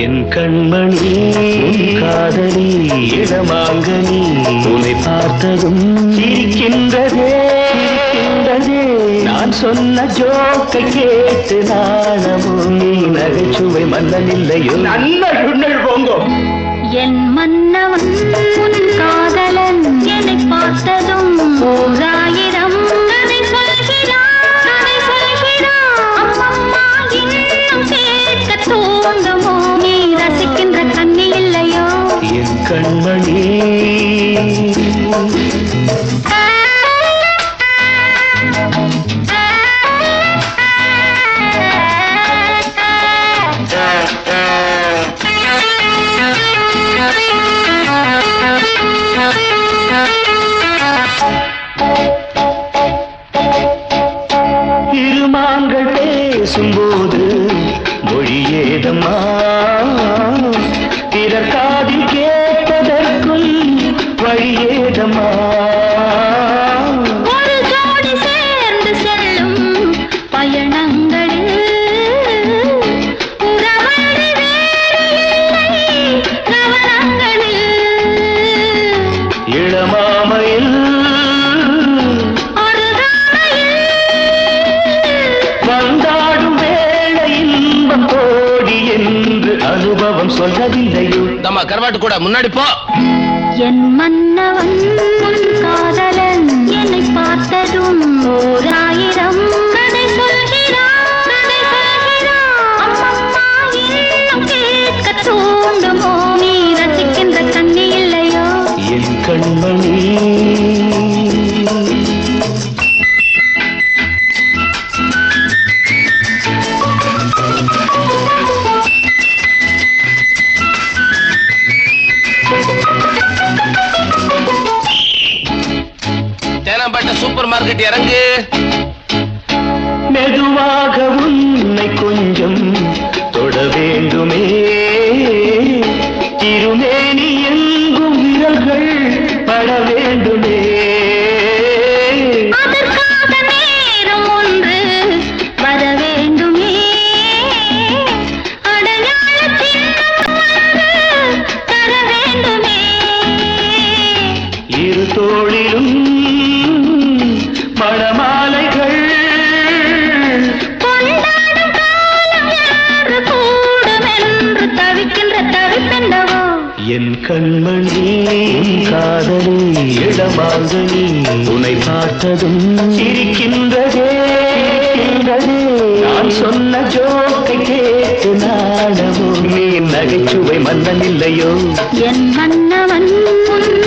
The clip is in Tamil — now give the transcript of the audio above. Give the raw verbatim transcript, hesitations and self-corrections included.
என் கண்மணி காதலி இடமாங்கனி உன்னை பார்த்ததும் சிரிக்கின்றதே சிரிக்கின்றதே நான் சொன்ன ஜோக்கை கேட்டு நாணமும் நீ நகைச்சுவை மன்னனில்லையோ நல்ல சுண்ணல் போங்கோ என் மன்னவன் உன் காதலன் என்னை பார்த்ததும் ஓராயிரம் கதை சொல்கிறான் கதை சொல்கிறான் அம்மம்மா இன்னும் கேட்க தூண்டுமோ நீ ரசிக்கின்ற கண்ணி இல்லையோ என் கண்மணி இருமாங்கள் பேசும்போது மொழியேதம்மா பிறர் காதில் கேட்பதற்கும் வழியேதம்மா ஒரு ஜோடி சேர்ந்து செல்லும் பயணங்களில் உறவழி வேறு இல்லை கவனங்களில் இளமாமையில் வந்தாடும் வேளை இன்பம் கோடி என்று அனுபவம் சொல்லவில்லையோ நம்ம கருவாட்டு கூட முன்னாடி போ என் மன்னவன் உன் காதலன் என்னை பார்த்ததும் ஓராயிரம் கதை சொல்கிறான் கதை சொல்கிறான் அம்மம்மா இன்னும் கேட்க தூண்டுமோ நீ ரசிக்கின்ற கண்ணி இல்லையோ என் கண்மணி தேனாம்பேட்டை சூப்பர் மார்க்கெட் இறங்கு மெதுவாக உன்னை கொஞ்சம் தொட வேண்டுமே திருமேனி எங்கும் விரல்கள் பட வேண்டுமே அதற்காக நேரம் ஒன்று வர வேண்டுமே அடையாள சின்னம் ஒன்று தர வேண்டுமே இரு தோளிலும் மணமாலைகள் கொண்டாடும் காலம் என்று கூடும் என்று தவிக்கின்ற தவிப்பென்னவோ என் கண்மணி காதலி இடமாங்கனி உன்னை பார்த்ததும் சிரிக்கின்றதே சிரிக்கின்றதே நான் சொன்ன ஜோக்கை கேட்டு நாணமும் நீ நகைச்சுவை மன்னன் இல்லையோ என் மன்னவன் உன்